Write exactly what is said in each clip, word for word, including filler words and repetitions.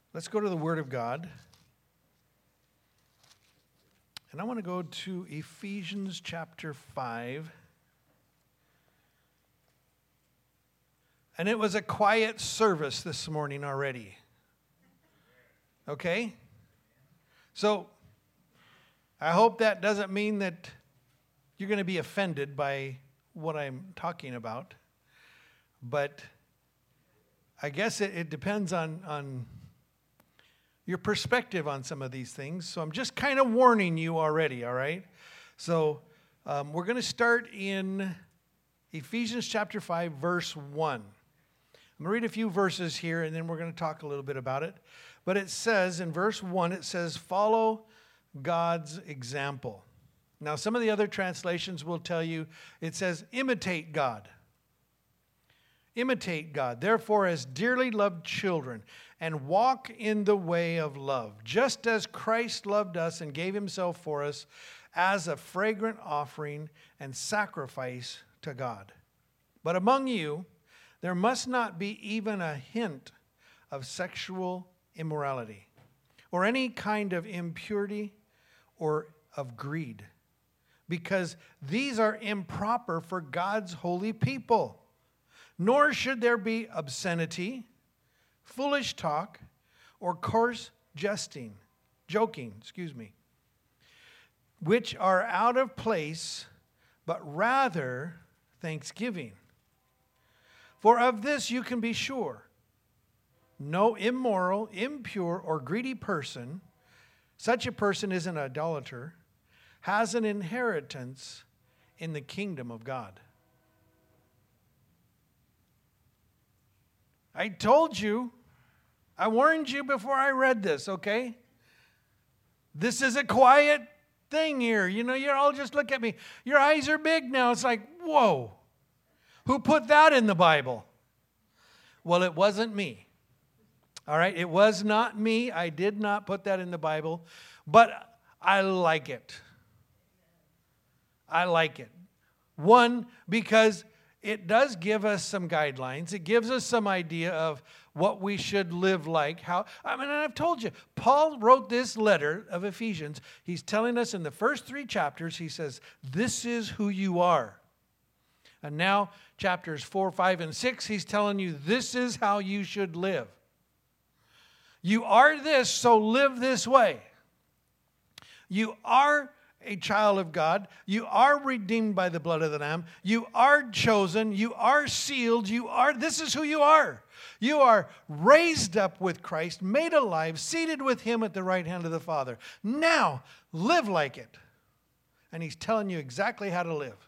Let's go to the Word of God. And I want to go to Ephesians chapter five. And it was a quiet service this morning already. Okay? So, I hope that doesn't mean that you're going to be offended by what I'm talking about. But I guess it, it depends on, on your perspective on some of these things. So I'm just kind of warning you already, all right? So um, we're going to start in Ephesians chapter five, verse one. I'm going to read a few verses here, and then we're going to talk a little bit about it. But it says, in verse one, it says, follow God's example. Now, some of the other translations will tell you, it says, imitate God. Imitate God, therefore, as dearly loved children, and walk in the way of love, just as Christ loved us and gave himself for us as a fragrant offering and sacrifice to God. But among you, there must not be even a hint of sexual immorality, or any kind of impurity, or of greed, because these are improper for God's holy people. Nor should there be obscenity, foolish talk, or coarse jesting, joking, excuse me, which are out of place, but rather thanksgiving. For of this you can be sure, no immoral, impure, or greedy person, such a person is an idolater, has an inheritance in the kingdom of God. I told you, I warned you before I read this, okay? This is a quiet thing here. You know, you all just look at me. Your eyes are big now. It's like, whoa. Who put that in the Bible? Well, it wasn't me. All right? It was not me. I did not put that in the Bible. But I like it. I like it. One, because it does give us some guidelines. It gives us some idea of what we should live like. How I mean, I've told you, Paul wrote this letter of Ephesians. He's telling us in the first three chapters, he says, this is who you are. And now, chapters four, five, and six, he's telling you, this is how you should live. You are this, so live this way. You are a child of God. You are redeemed by the blood of the Lamb. You are chosen. You are sealed. You are, this is who you are. You are raised up with Christ, made alive, seated with him at the right hand of the Father. Now, live like it. And he's telling you exactly how to live.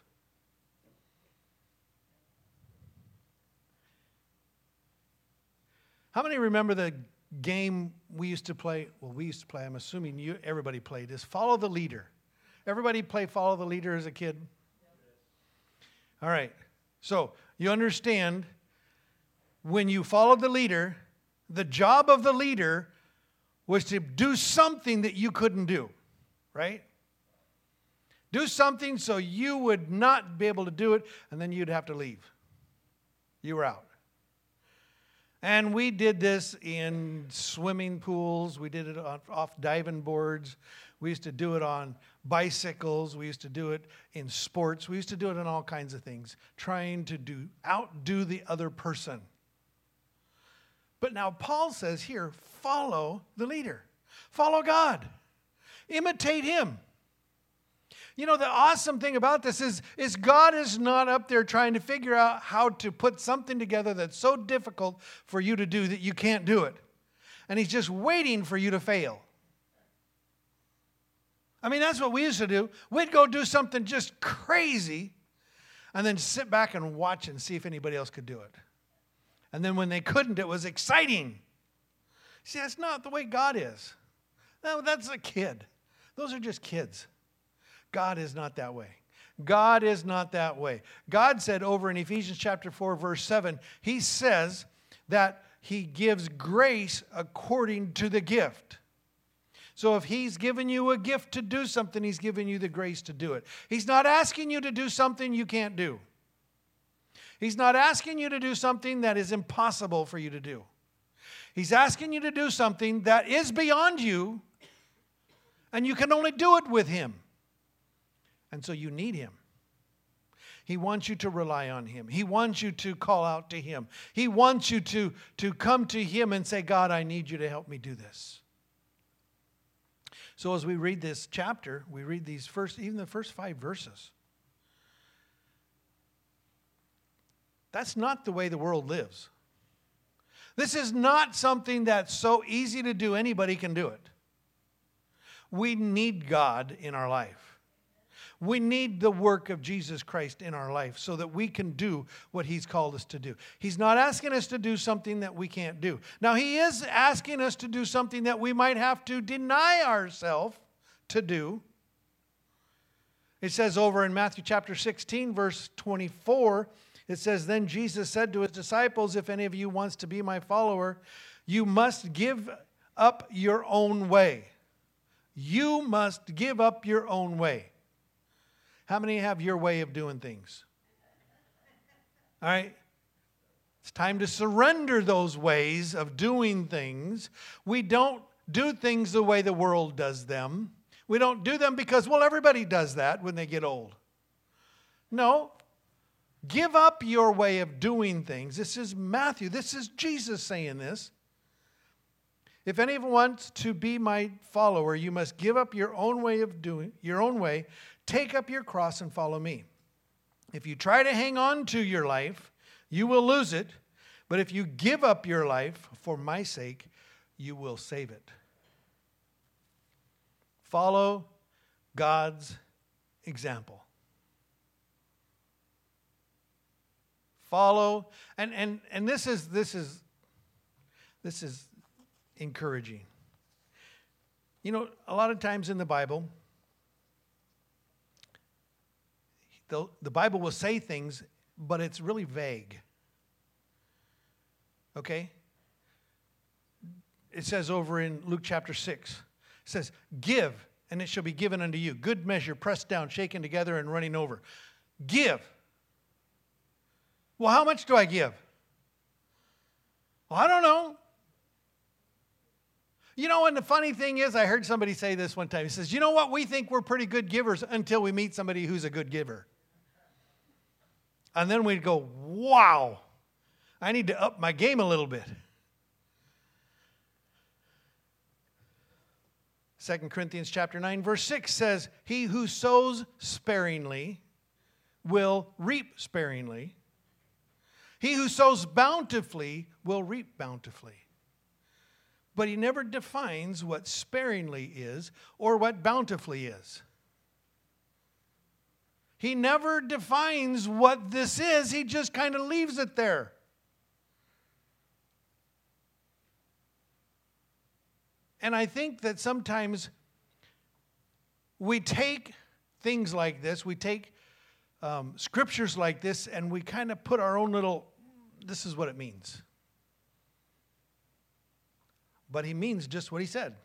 How many remember the game we used to play? Well, we used to play, I'm assuming you, everybody played this. Follow the leader. Everybody play Follow the Leader as a kid? All right. So you understand when you followed the leader, the job of the leader was to do something that you couldn't do, right? Do something so you would not be able to do it, and then you'd have to leave. You were out. And we did this in swimming pools. We did it off, off diving boards. We used to do it on bicycles. We used to do it in sports. We used to do it in all kinds of things, trying to do outdo the other person. But now Paul says here, follow the leader. Follow God. Imitate him. You know, the awesome thing about this is, is God is not up there trying to figure out how to put something together that's so difficult for you to do that you can't do it. And he's just waiting for you to fail. I mean, that's what we used to do. We'd go do something just crazy and then sit back and watch and see if anybody else could do it. And then when they couldn't, it was exciting. See, that's not the way God is. No, that's a kid. Those are just kids. God is not that way. God is not that way. God said over in Ephesians chapter four, verse seven, he says that he gives grace according to the gift. So if he's given you a gift to do something, he's given you the grace to do it. He's not asking you to do something you can't do. He's not asking you to do something that is impossible for you to do. He's asking you to do something that is beyond you, and you can only do it with Him. And so you need Him. He wants you to rely on Him. He wants you to call out to Him. He wants you to, to come to Him and say, God, I need you to help me do this. So as we read this chapter, we read these first, even the first five verses. That's not the way the world lives. This is not something that's so easy to do, anybody can do it. We need God in our life. We need the work of Jesus Christ in our life so that we can do what He's called us to do. He's not asking us to do something that we can't do. Now, He is asking us to do something that we might have to deny ourselves to do. It says over in Matthew chapter sixteen, verse twenty-four, it says, then Jesus said to His disciples, if any of you wants to be my follower, you must give up your own way. You must give up your own way. How many have your way of doing things? All right. It's time to surrender those ways of doing things. We don't do things the way the world does them. We don't do them because, well, everybody does that when they get old. No. Give up your way of doing things. This is Matthew. This is Jesus saying this. If anyone wants to be my follower, you must give up your own way of doing, your own way, take up your cross and follow me. If you try to hang on to your life, you will lose it. But if you give up your life for my sake, you will save it. Follow God's example. Follow, and, and, and this is this is this is encouraging. You know, a lot of times in the Bible, the, the Bible will say things, but it's really vague. Okay? It says over in Luke chapter six, it says, give, and it shall be given unto you. Good measure, pressed down, shaken together, and running over. Give. Well, how much do I give? Well, I don't know. You know, and the funny thing is, I heard somebody say this one time. He says, you know what? We think we're pretty good givers until we meet somebody who's a good giver. And then we'd go, wow, I need to up my game a little bit. Second Corinthians chapter nine, verse six says, he who sows sparingly will reap sparingly. He who sows bountifully will reap bountifully. But he never defines what sparingly is or what bountifully is. He never defines what this is. He just kind of leaves it there. And I think that sometimes we take things like this, we take um, scriptures like this, and we kind of put our own little, this is what it means. But he means just what he said.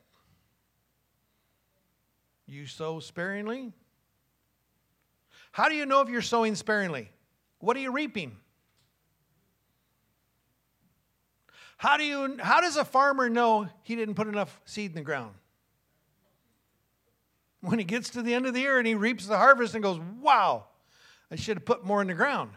You sow sparingly. How do you know if you're sowing sparingly? What are you reaping? How do you, how does a farmer know he didn't put enough seed in the ground? When he gets to the end of the year and he reaps the harvest and goes, wow, I should have put more in the ground.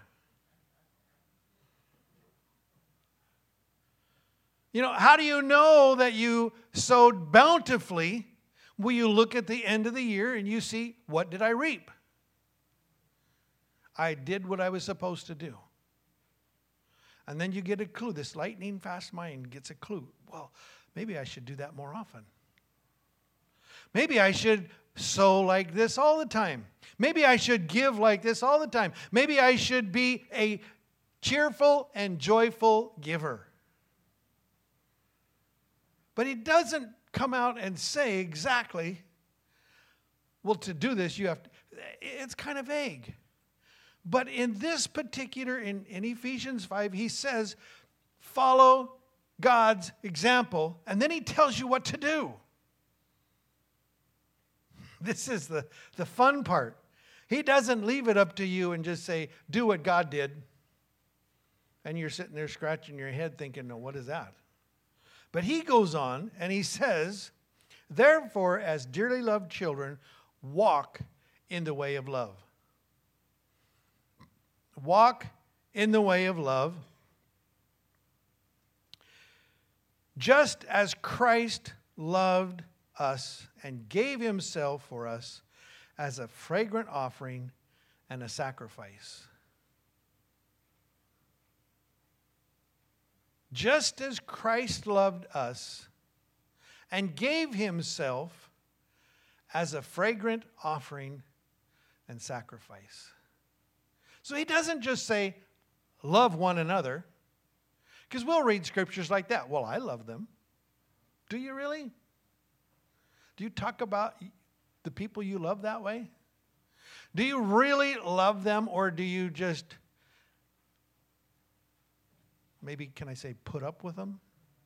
You know, how do you know that you sowed bountifully? Well, you look at the end of the year and you see, what did I reap? I did what I was supposed to do. And then you get a clue. This lightning fast mind gets a clue. Well, maybe I should do that more often. Maybe I should sow like this all the time. Maybe I should give like this all the time. Maybe I should be a cheerful and joyful giver. But he doesn't come out and say exactly, well, to do this, you have to. It's kind of vague. But in this particular, in, in Ephesians five, he says, follow God's example, and then he tells you what to do. This is the, the fun part. He doesn't leave it up to you and just say, do what God did. And you're sitting there scratching your head thinking, no, what is that? But he goes on and he says, therefore, as dearly loved children, walk in the way of love. Walk in the way of love. Just as Christ loved us and gave himself for us as a fragrant offering and a sacrifice. Just as Christ loved us and gave himself as a fragrant offering and sacrifice. So he doesn't just say, love one another. Because we'll read scriptures like that. Well, I love them. Do you really? Do you talk about the people you love that way? Do you really love them, or do you just, maybe, can I say, put up with them?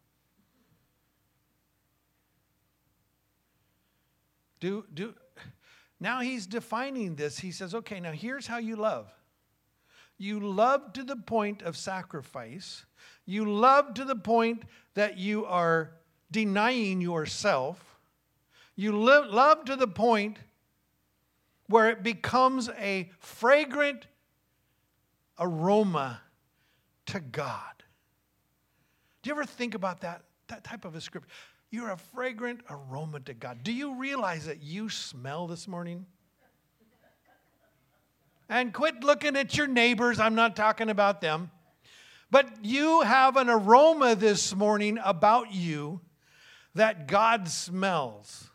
Do, do, now he's defining this. He says, okay, now here's how you love. You love to the point of sacrifice. You love to the point that you are denying yourself. You live, love to the point where it becomes a fragrant aroma to God. Do you ever think about that, that type of a scripture? You're a fragrant aroma to God. Do you realize that you smell this morning? And quit looking at your neighbors. I'm not talking about them. But you have an aroma this morning about you that God smells.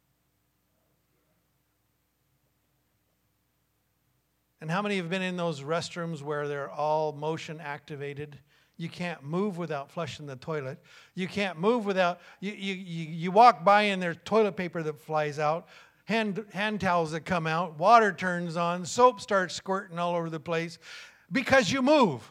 And how many have been in those restrooms where they're all motion activated? You can't move without flushing the toilet. You can't move without, you, you, you, you walk by and there's toilet paper that flies out. Hand, hand towels that come out, water turns on, soap starts squirting all over the place because you move.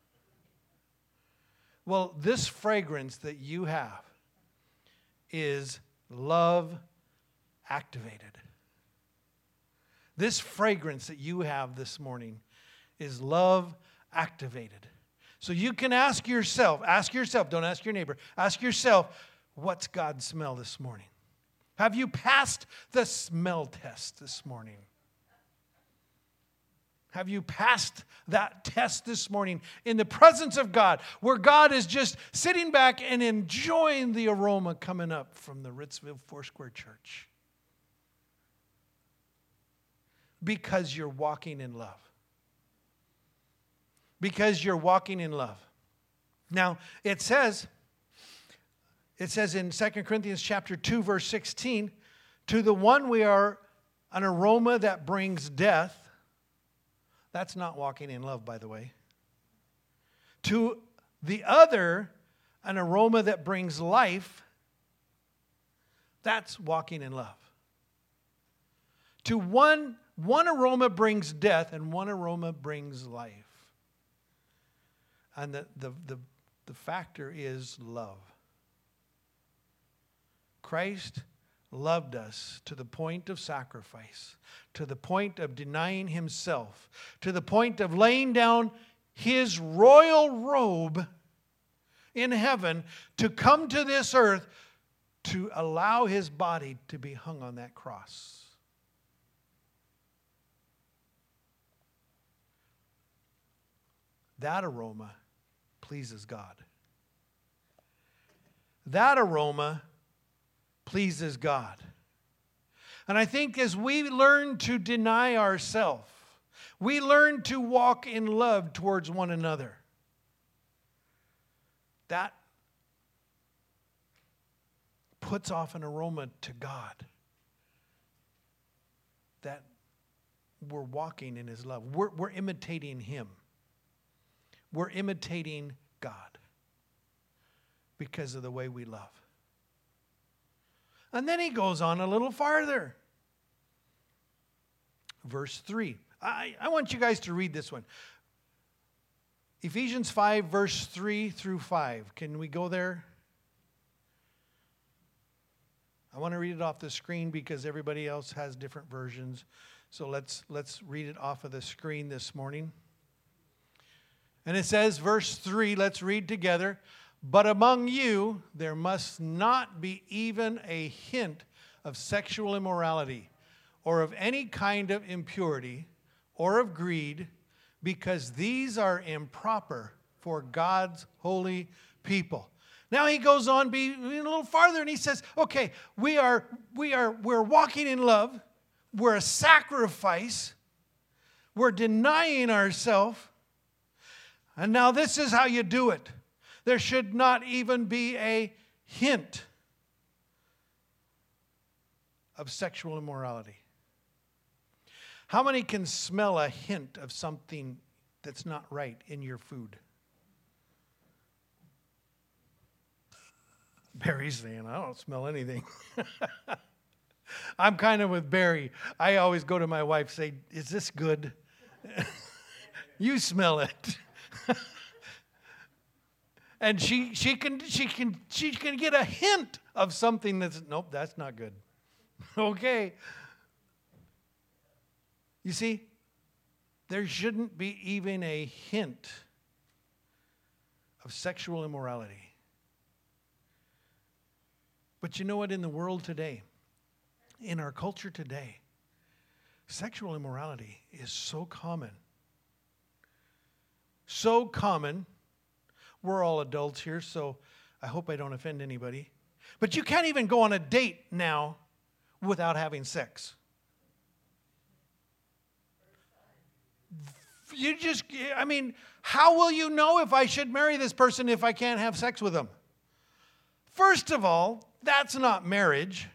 Well, this fragrance that you have is love activated. This fragrance that you have this morning is love activated. So you can ask yourself, ask yourself, don't ask your neighbor, ask yourself, what's God's smell this morning? Have you passed the smell test this morning? Have you passed that test this morning in the presence of God, where God is just sitting back and enjoying the aroma coming up from the Ritzville Foursquare Church? Because you're walking in love. Because you're walking in love. Now, it says... It says in Second Corinthians chapter two, verse sixteen, to the one we are an aroma that brings death. That's not walking in love, by the way. To the other, an aroma that brings life. That's walking in love. To one, one aroma brings death and one aroma brings life. And the, the, the, the factor is love. Christ loved us to the point of sacrifice, to the point of denying himself, to the point of laying down his royal robe in heaven to come to this earth to allow his body to be hung on that cross. That aroma pleases God. That aroma pleases God. And I think as we learn to deny ourselves, we learn to walk in love towards one another. That puts off an aroma to God. That we're walking in his love. We're, we're imitating him. We're imitating God because of the way we love. And then he goes on a little farther. Verse three. I, I want you guys to read this one. Ephesians five, verse three through five. Can we go there? I want to read it off the screen because everybody else has different versions. So let's, let's read it off of the screen this morning. And it says, verse three, let's read together. But among you there must not be even a hint of sexual immorality, or of any kind of impurity, or of greed, because these are improper for God's holy people. Now he goes on be a little farther and he says, okay, we are we are we're walking in love, we're a sacrifice, we're denying ourselves, and now this is how you do it. There should not even be a hint of sexual immorality. How many can smell a hint of something that's not right in your food? Barry's saying, I don't smell anything. I'm kind of with Barry. I always go to my wife and say, is this good? You smell it. And she she can she can she can get a hint of something that's, nope, that's not good. Okay. You see, there shouldn't be even a hint of sexual immorality. But you know what? In the world today, in our culture today, sexual immorality is so common. So common. We're all adults here, so I hope I don't offend anybody. But you can't even go on a date now without having sex. You just, I mean, how will you know if I should marry this person if I can't have sex with them? First of all, that's not marriage.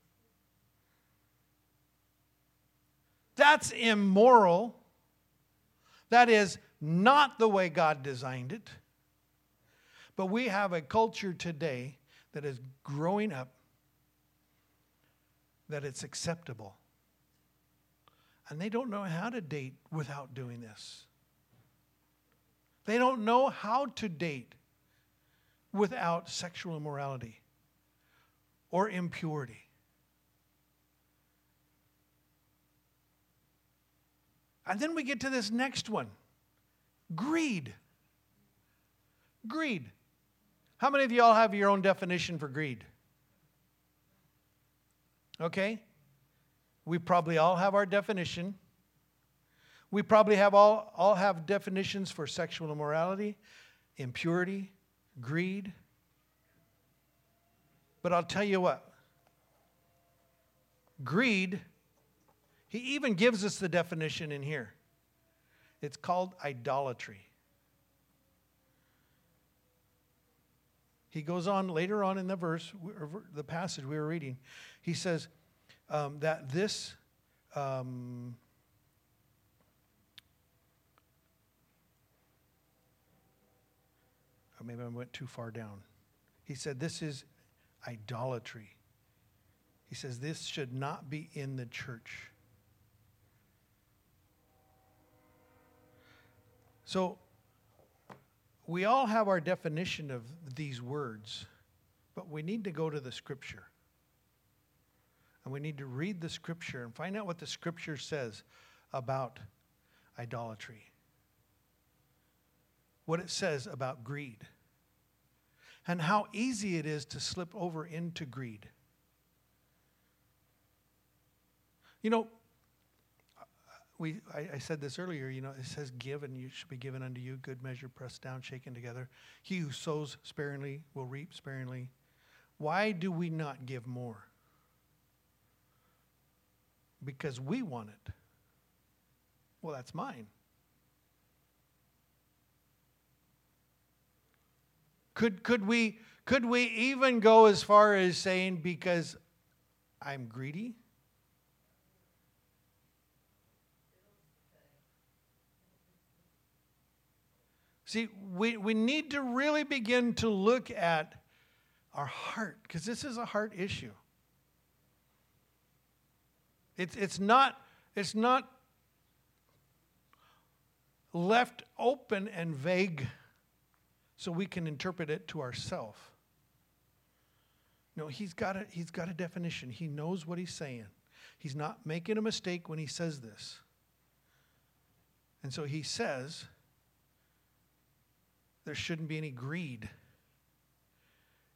That's immoral. That is not the way God designed it. But we have a culture today that is growing up that it's acceptable. And they don't know how to date without doing this. They don't know how to date without sexual immorality or impurity. And then we get to this next one. Greed. Greed. How many of you all have your own definition for greed? Okay? We probably all have our definition. We probably have all, all have definitions for sexual immorality, impurity, greed. But I'll tell you what. Greed, he even gives us the definition in here. It's called idolatry. He goes on later on in the verse, the passage we were reading. He says um, that this, um, or maybe I went too far down. He said this is idolatry. He says this should not be in the church. So, we all have our definition of these words, but we need to go to the Scripture. And we need to read the Scripture and find out what the Scripture says about idolatry. What it says about greed. And how easy it is to slip over into greed. You know, We, I, I said this earlier, you know, it says give and you should be given unto you, good measure, pressed down, shaken together. He who sows sparingly will reap sparingly. Why do we not give more? Because we want it. Well, that's mine. Could, could we, could we even go as far as saying because I'm greedy? See, we, we need to really begin to look at our heart, because this is a heart issue. It's, it's, not, it's not left open and vague so we can interpret it to ourselves. No, he's got a, he's got a definition. He knows what he's saying. He's not making a mistake when he says this. And so he says there shouldn't be any greed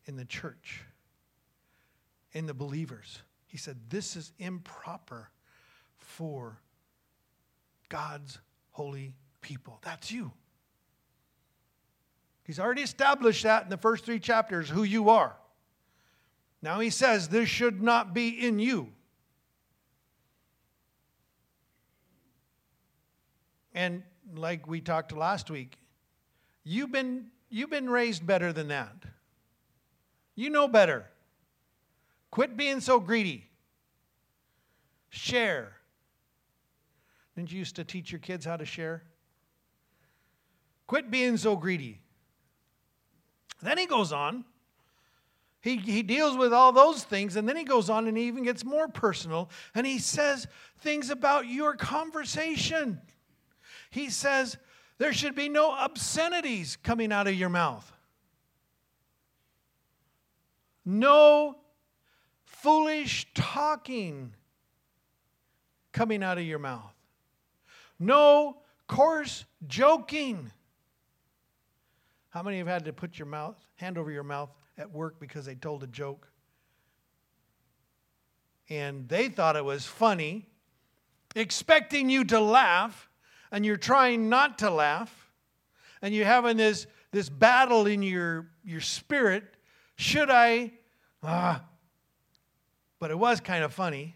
in the church, in the believers. He said, this is improper for God's holy people. That's you. He's already established that in the first three chapters, who you are. Now he says, this should not be in you. And like we talked last week, you've been, you've been raised better than that. You know better. Quit being so greedy. Share. Didn't you used to teach your kids how to share? Quit being so greedy. Then he goes on. He, he deals with all those things, and then he goes on and he even gets more personal, and he says things about your conversation. He says there should be no obscenities coming out of your mouth. No foolish talking coming out of your mouth. No coarse joking. How many have had to put your mouth, hand over your mouth at work because they told a joke? And they thought it was funny, expecting you to laugh, and you're trying not to laugh, and you're having this, this battle in your, your spirit. Should I? Ah. But it was kind of funny.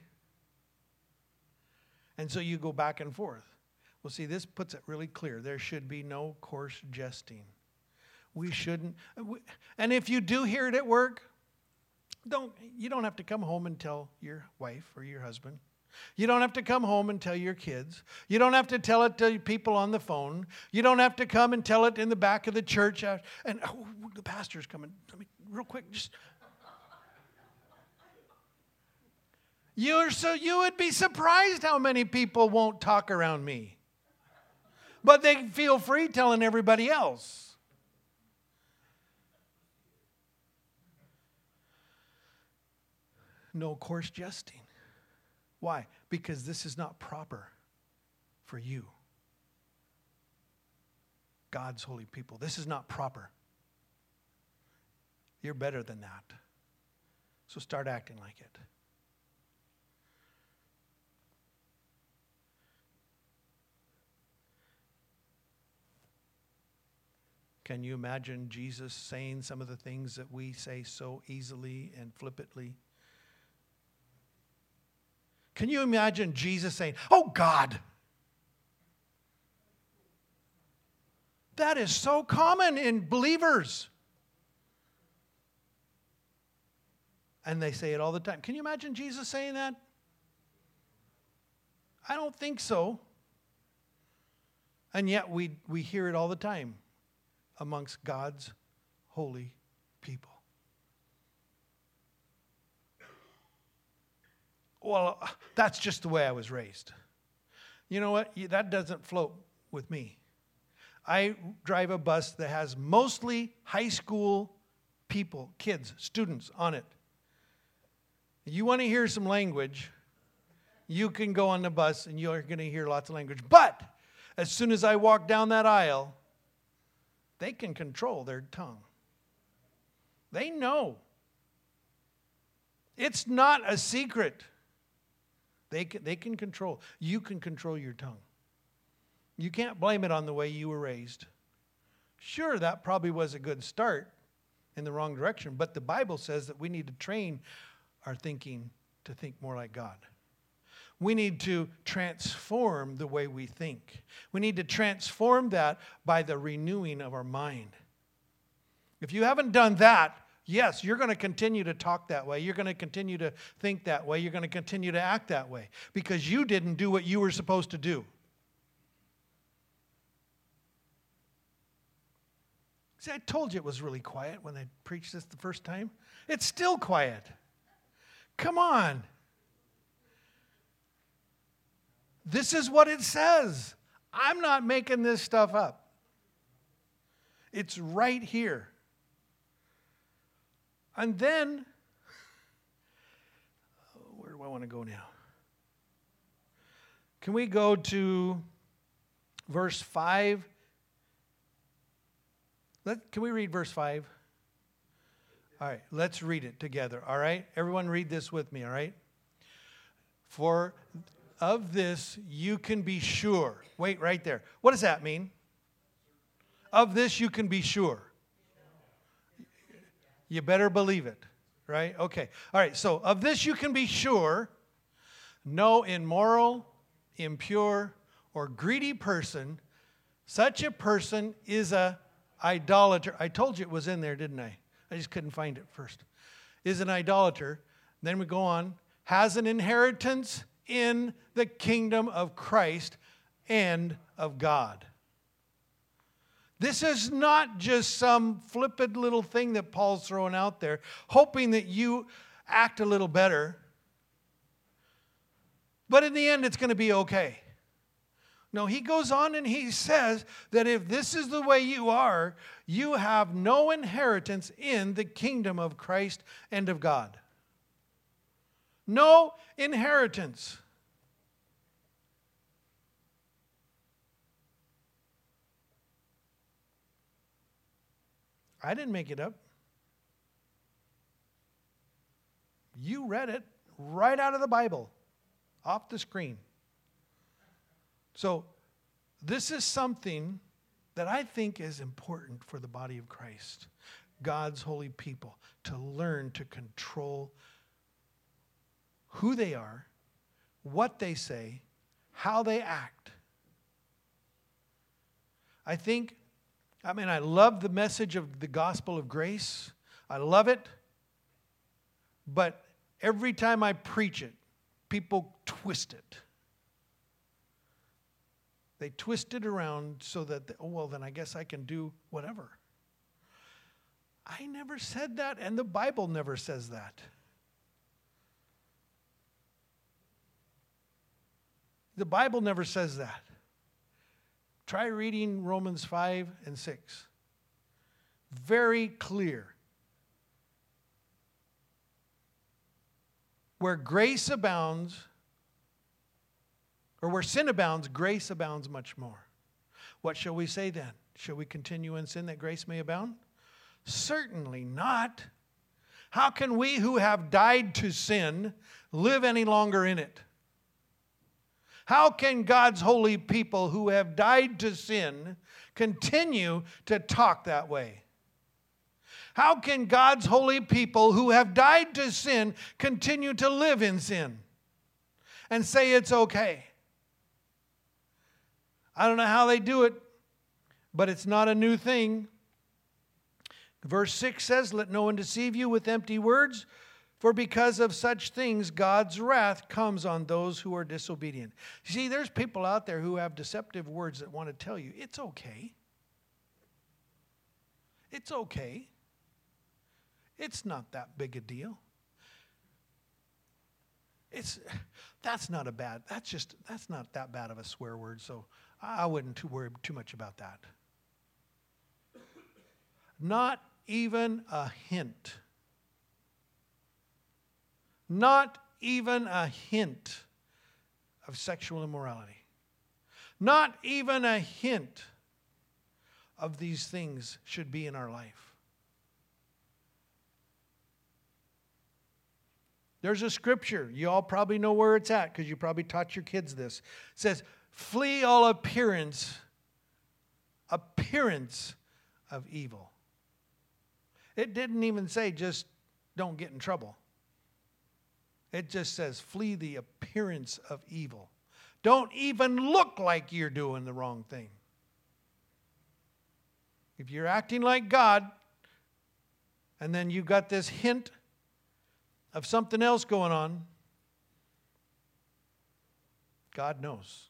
And so you go back and forth. Well, see, this puts it really clear. There should be no coarse jesting. We shouldn't. And if you do hear it at work, don't you don't have to come home and tell your wife or your husband. You don't have to come home and tell your kids. You don't have to tell it to people on the phone. You don't have to come and tell it in the back of the church. And oh, the pastor's coming. Let me real quick. Just you're so you would be surprised how many people won't talk around me, but they feel free telling everybody else. No coarse jesting. Why? Because this is not proper for you, God's holy people. This is not proper. You're better than that. So start acting like it. Can you imagine Jesus saying some of the things that we say so easily and flippantly? Can you imagine Jesus saying, "Oh God"? That is so common in believers. And they say it all the time. Can you imagine Jesus saying that? I don't think so. And yet we, we hear it all the time amongst God's holy people. Well, that's just the way I was raised. You know what? That doesn't float with me. I drive a bus that has mostly high school people, kids, students on it. You want to hear some language, you can go on the bus and you're going to hear lots of language. But as soon as I walk down that aisle, they can control their tongue. They know. It's not a secret. They can, they can control. You can control your tongue. You can't blame it on the way you were raised. Sure, that probably was a good start in the wrong direction, but the Bible says that we need to train our thinking to think more like God. We need to transform the way we think. We need to transform that by the renewing of our mind. If you haven't done that, yes, you're going to continue to talk that way. You're going to continue to think that way. You're going to continue to act that way because you didn't do what you were supposed to do. See, I told you it was really quiet when I preached this the first time. It's still quiet. Come on. This is what it says. I'm not making this stuff up. It's right here. And then, where do I want to go now? Can we go to verse five? Let, can we read verse five? All right, let's read it together, all right? Everyone read this with me, all right? For of this you can be sure. Wait, right there. What does that mean? Of this you can be sure. You better believe it, right? Okay. All right, so of this you can be sure, no immoral, impure, or greedy person, such a person is a idolater. I told you it was in there, didn't I? I just couldn't find it first. Is an idolater. Then we go on. Has an inheritance in the kingdom of Christ and of God. This is not just some flippant little thing that Paul's throwing out there, hoping that you act a little better. But in the end, it's going to be okay. No, he goes on and he says that if this is the way you are, you have no inheritance in the kingdom of Christ and of God. No inheritance. I didn't make it up. You read it right out of the Bible, off the screen. So this is something that I think is important for the body of Christ, God's holy people, to learn to control who they are, what they say, how they act. I think, I mean, I love the message of the gospel of grace. I love it. But every time I preach it, people twist it. They twist it around so that, they, oh, well, then I guess I can do whatever. I never said that, and the Bible never says that. The Bible never says that. Try reading Romans five and six. Very clear. Where grace abounds, or where sin abounds, grace abounds much more. What shall we say then? Shall we continue in sin that grace may abound? Certainly not. How can we who have died to sin live any longer in it? How can God's holy people who have died to sin continue to talk that way? How can God's holy people who have died to sin continue to live in sin and say it's okay? I don't know how they do it, but it's not a new thing. Verse six says, let no one deceive you with empty words, for because of such things God's wrath comes on those who are disobedient. You see, there's people out there who have deceptive words that want to tell you, it's okay. It's okay. It's not that big a deal. It's that's not a bad, that's just, that's not that bad of a swear word, so I wouldn't too worry too much about that. Not even a hint. Not even a hint of sexual immorality. Not even a hint of these things should be in our life. There's a scripture. You all probably know where it's at because you probably taught your kids this. It says, flee all appearance, appearance of evil. It didn't even say just don't get in trouble. It just says flee the appearance of evil. Don't even look like you're doing the wrong thing. If you're acting like God, and then you've got this hint of something else going on, God knows.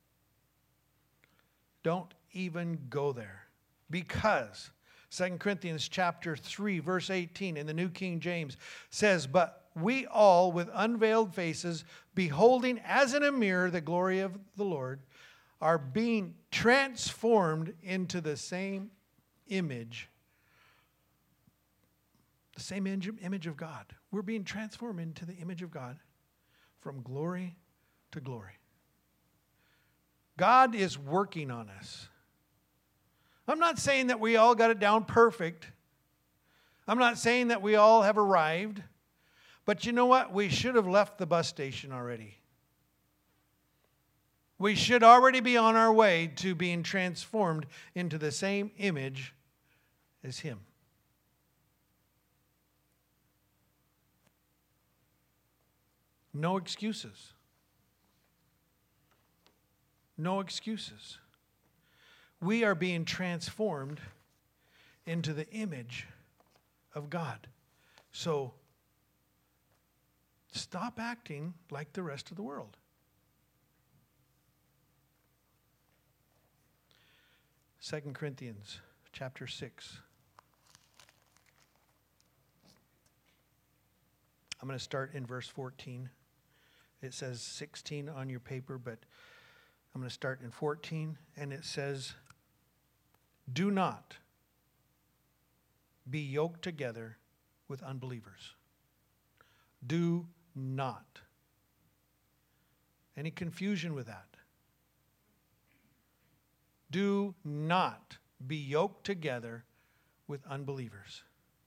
Don't even go there. Because Second Corinthians chapter three, verse eighteen in the New King James says, but we all with unveiled faces, beholding as in a mirror the glory of the Lord, are being transformed into the same image. The same image of God. We're being transformed into the image of God from glory to glory. God is working on us. I'm not saying that we all got it down perfect. I'm not saying that we all have arrived, but you know what? We should have left the bus station already. We should already be on our way to being transformed into the same image as Him. No excuses. No excuses. We are being transformed into the image of God. So, stop acting like the rest of the world. Second Corinthians chapter six. I'm going to start in verse fourteen. It says sixteen on your paper, but I'm going to start in fourteen, and it says, "Do not be yoked together with unbelievers." Do not. Any confusion with that? Do not be yoked together with unbelievers.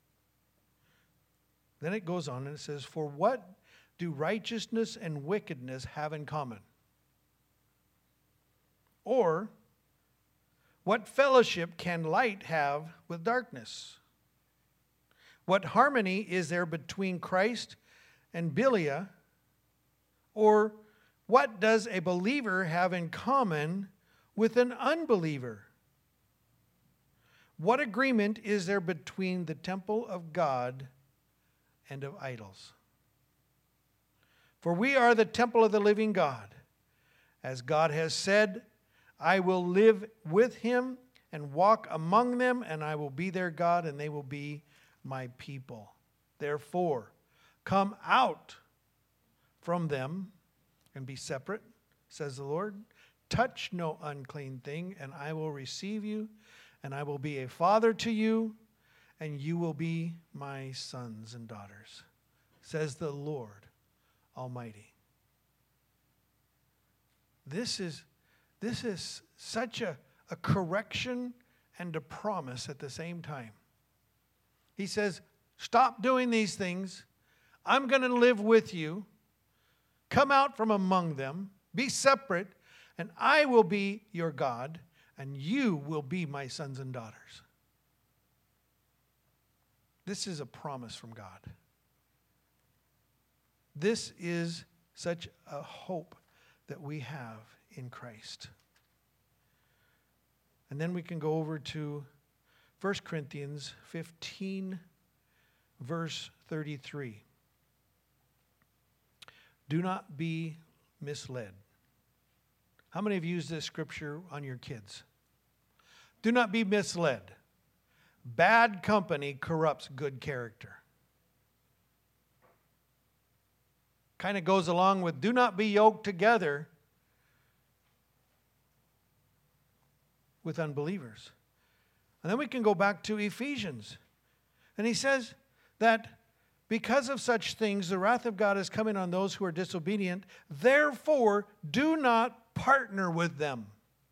Then it goes on and it says, "For what do righteousness and wickedness have in common? Or what fellowship can light have with darkness? What harmony is there between Christ and Belial? Or what does a believer have in common with an unbeliever? What agreement is there between the temple of God and of idols? For we are the temple of the living God. As God has said, I will live with him and walk among them, and I will be their God, and they will be my people. Therefore, come out from them and be separate, says the Lord. Touch no unclean thing, and I will receive you, and I will be a father to you, and you will be my sons and daughters, says the Lord Almighty. This is, this is such a, a correction and a promise at the same time. He says, stop doing these things. I'm going to live with you. Come out from among them. Be separate, and I will be your God, and you will be my sons and daughters. This is a promise from God. This is such a hope that we have in Christ. And then we can go over to First Corinthians fifteen, verse thirty-three. Do not be misled. How many have used this scripture on your kids? Do not be misled. Bad company corrupts good character. Kind of goes along with do not be yoked together with unbelievers. And then we can go back to Ephesians. And he says that because of such things, the wrath of God is coming on those who are disobedient. Therefore, do not partner with them.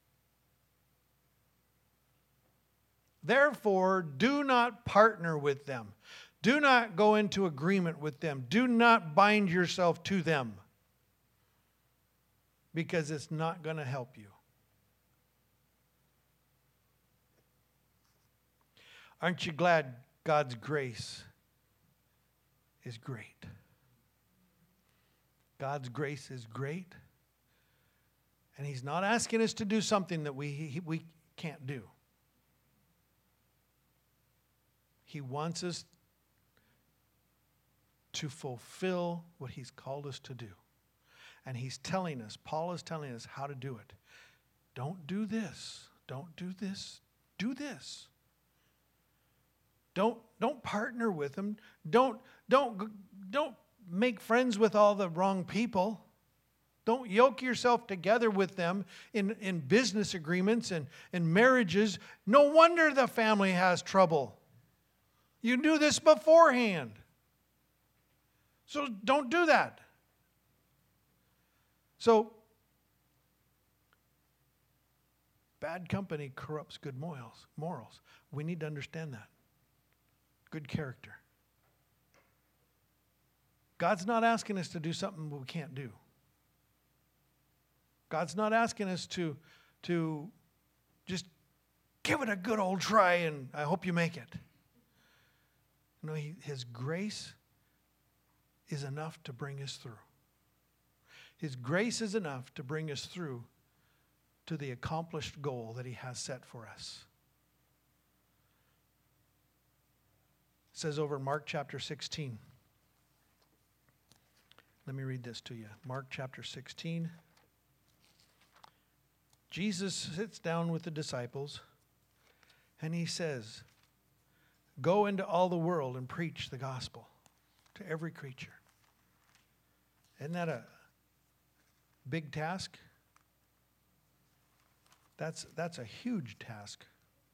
Therefore, do not partner with them. Do not go into agreement with them. Do not bind yourself to them. Because it's not going to help you. Aren't you glad God's grace is great? God's grace is great. And he's not asking us to do something that we, he, we can't do. He wants us to fulfill what he's called us to do. And he's telling us, Paul is telling us how to do it. Don't do this. Don't do this. Do this. Don't, don't partner with them. Don't, don't, don't make friends with all the wrong people. Don't yoke yourself together with them in, in business agreements and in marriages. No wonder the family has trouble. You knew this beforehand. So don't do that. So, bad company corrupts good morals. Morals. We need to understand that. good character. God's not asking us to do something we can't do. God's not asking us to, to just give it a good old try and I hope you make it. No, he, His grace is enough to bring us through. His grace is enough to bring us through to the accomplished goal that He has set for us. It says over in Mark chapter sixteen. Let me read this to you. Mark chapter sixteen. Jesus sits down with the disciples and He says, go into all the world and preach the gospel to every creature. Isn't that a big task? That's, that's a huge task.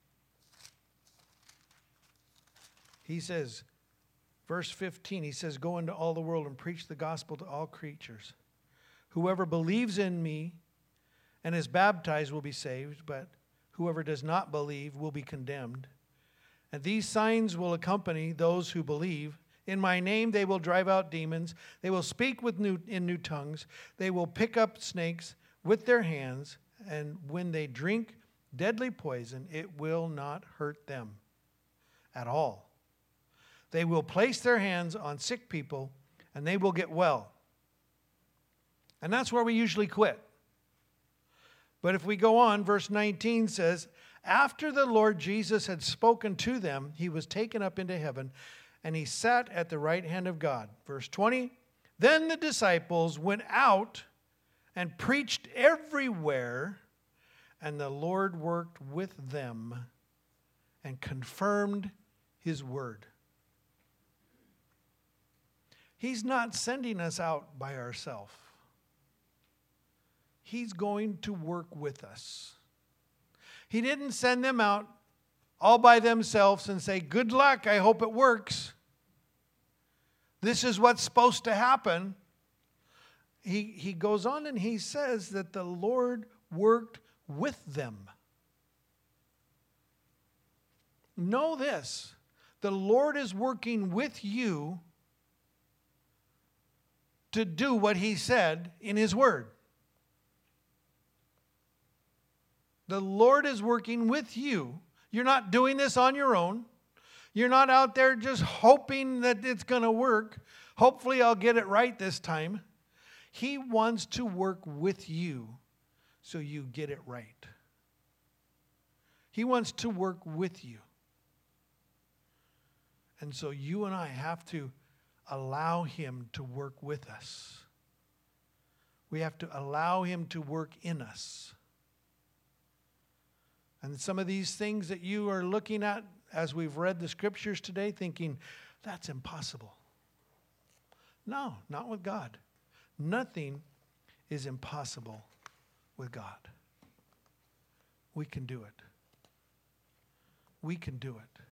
He says, verse fifteen, He says, go into all the world and preach the gospel to all creatures. Whoever believes in me and is baptized will be saved, but whoever does not believe will be condemned. And these signs will accompany those who believe. In my name they will drive out demons. They will speak with new, in new tongues. They will pick up snakes with their hands. And when they drink deadly poison, it will not hurt them at all. They will place their hands on sick people and they will get well. And that's where we usually quit. But if we go on, verse nineteen says, after the Lord Jesus had spoken to them, He was taken up into heaven, and He sat at the right hand of God. Verse twenty, then the disciples went out and preached everywhere, and the Lord worked with them and confirmed His word. He's not sending us out by ourselves. He's going to work with us. He didn't send them out all by themselves and say, good luck, I hope it works. This is what's supposed to happen. He, he goes on and he says that the Lord worked with them. Know this, the Lord is working with you to do what He said in His word. The Lord is working with you. You're not doing this on your own. You're not out there just hoping that it's going to work. Hopefully I'll get it right this time. He wants to work with you so you get it right. He wants to work with you. And so you and I have to allow Him to work with us. We have to allow Him to work in us. And some of these things that you are looking at as we've read the scriptures today, thinking, that's impossible. No, not with God. Nothing is impossible with God. We can do it. We can do it.